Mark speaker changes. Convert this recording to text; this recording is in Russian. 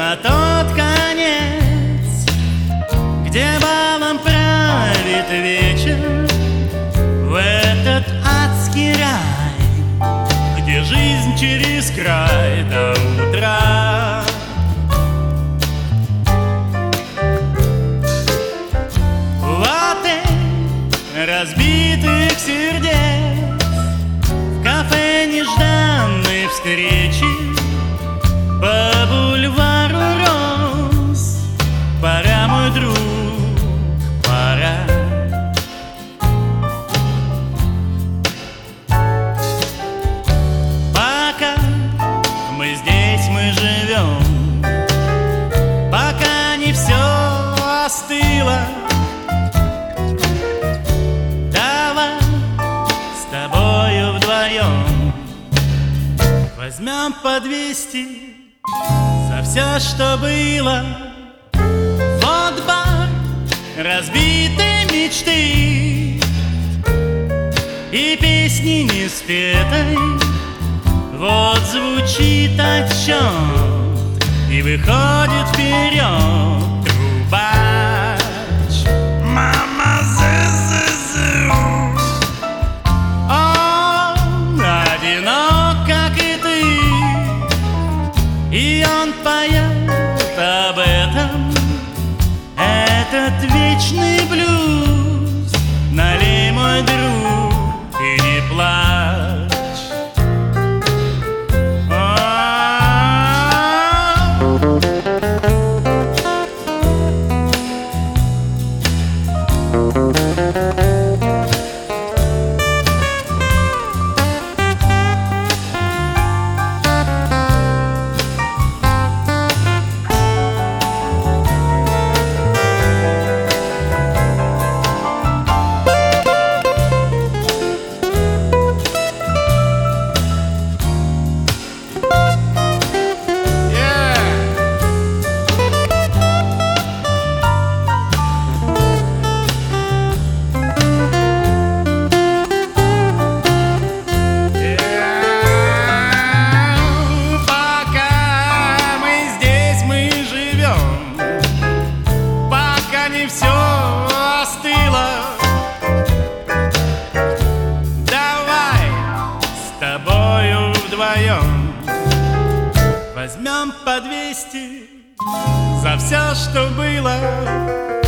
Speaker 1: на тот конец, где балом правит вечер, в этот адский рай, где жизнь через край до утра. В отель разбитых сердец, в кафе нежданной встречи, по бульвару роз, пора, мой друг, пора. Пока мы здесь, мы живем, пока не все остыло, давай с тобою вдвоем возьмем по 200 за все, что было. Вот бар разбитой мечты и песни не спетой. Вот звучит отчет, и выходит вперед трубач. Мама, зы-зы-зы. Он одинок, как и ты, и он поет об этом. Этот вечный блюз, налей, мой друг, и не плачь. Все остыло, давай с тобою вдвоем возьмем по 200 за все, что было.